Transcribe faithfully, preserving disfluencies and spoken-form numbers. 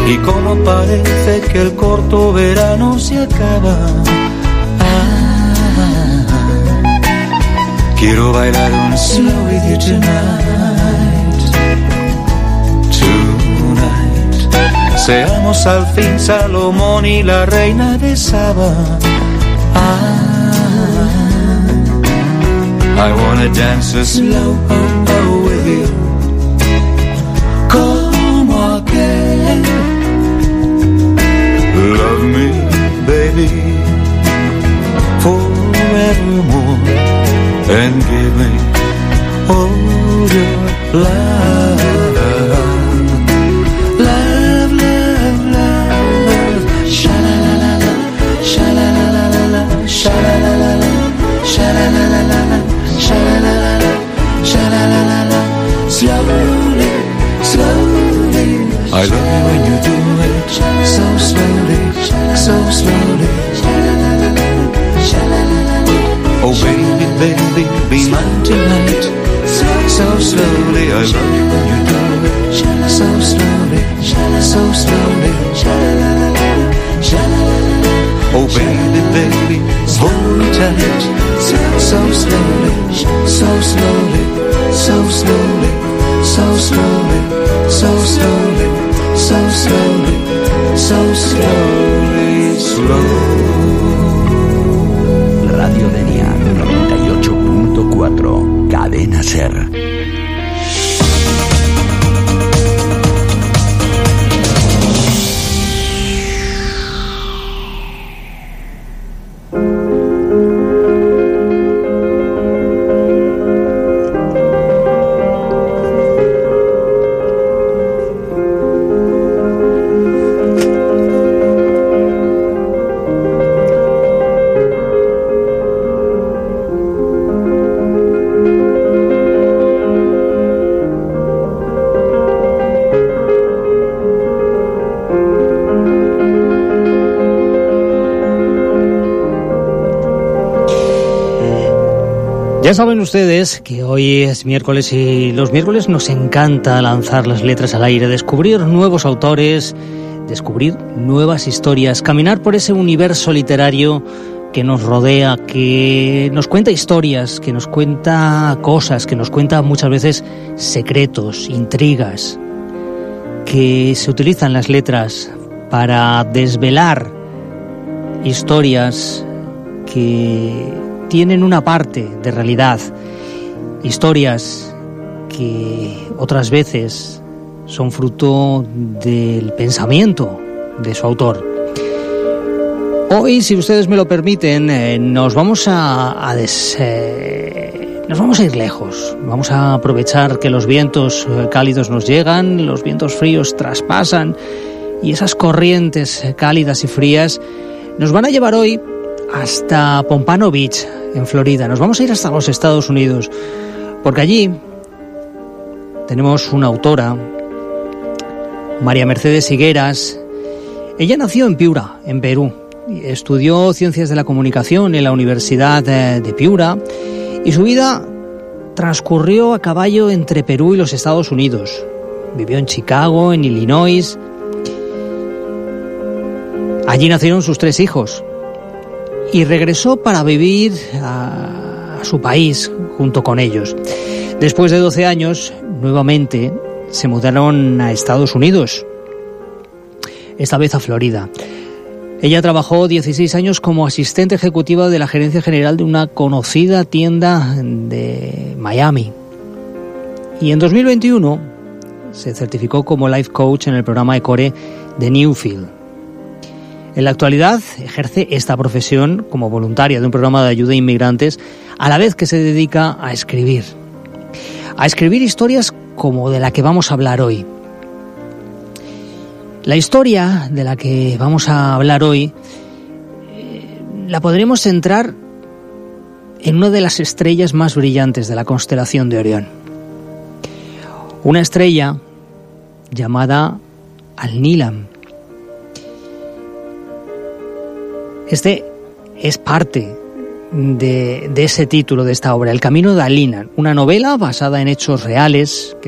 y como parece que el corto verano se acaba. Ah, quiero bailar un slow with you tonight, tonight. Seamos al fin Salomón y la reina de Saba. Ah, I wanna dance a slow oh, oh with you. Como aquel. Love me, baby, forevermore, and give me all your love. Love, love, love. Sha-la-la-la-la, sha-la-la-la-la, sha-la-la-la-la, sha-la-la-la-la, sha-la-la-la-la, sha-la-la-la-la. Slowly, slowly. I love you when you do it so slowly, so slowly. Oh baby, baby, be mine tonight. So slowly, I love you when you do it so slowly, so slowly. Oh baby, baby, hold me tight. So slowly, so slowly, so slowly, so slowly, so slowly, so slowly, so slowly, slow. Radio Denia noventa y ocho punto cuatro, Cadena Ser. Ya saben ustedes que hoy es miércoles y los miércoles nos encanta lanzar las letras al aire, descubrir nuevos autores, descubrir nuevas historias, caminar por ese universo literario que nos rodea, que nos cuenta historias, que nos cuenta cosas, que nos cuenta muchas veces secretos, intrigas, que se utilizan las letras para desvelar historias que tienen una parte de realidad, historias que otras veces son fruto del pensamiento de su autor. Hoy, si ustedes me lo permiten, eh, nos vamos a, a des, eh, nos vamos a ir lejos. Vamos a aprovechar que los vientos eh, cálidos nos llegan, los vientos fríos traspasan y esas corrientes eh, cálidas y frías nos van a llevar hoy hasta Pompano Beach, en Florida. Nos vamos a ir hasta los Estados Unidos, porque allí tenemos una autora, María Mercedes Higueras. Ella nació en Piura, en Perú. Estudió Ciencias de la Comunicación en la Universidad de, de Piura y su vida transcurrió a caballo entre Perú y los Estados Unidos. Vivió en Chicago, en Illinois. Allí nacieron sus tres hijos. Y regresó para vivir a, a su país junto con ellos. Después de doce años, nuevamente se mudaron a Estados Unidos, esta vez a Florida. Ella trabajó dieciséis años como asistente ejecutiva de la gerencia general de una conocida tienda de Miami. Y en dos mil veintiuno se certificó como life coach en el programa ECORE de Newfield. En la actualidad ejerce esta profesión como voluntaria de un programa de ayuda a inmigrantes, a la vez que se dedica a escribir. A escribir historias como de la que vamos a hablar hoy. La historia de la que vamos a hablar hoy eh, la podremos centrar en una de las estrellas más brillantes de la constelación de Orión. Una estrella llamada Al-Nilam. Este es parte de, de ese título de esta obra, El camino de Al-Nilam, una novela basada en hechos reales que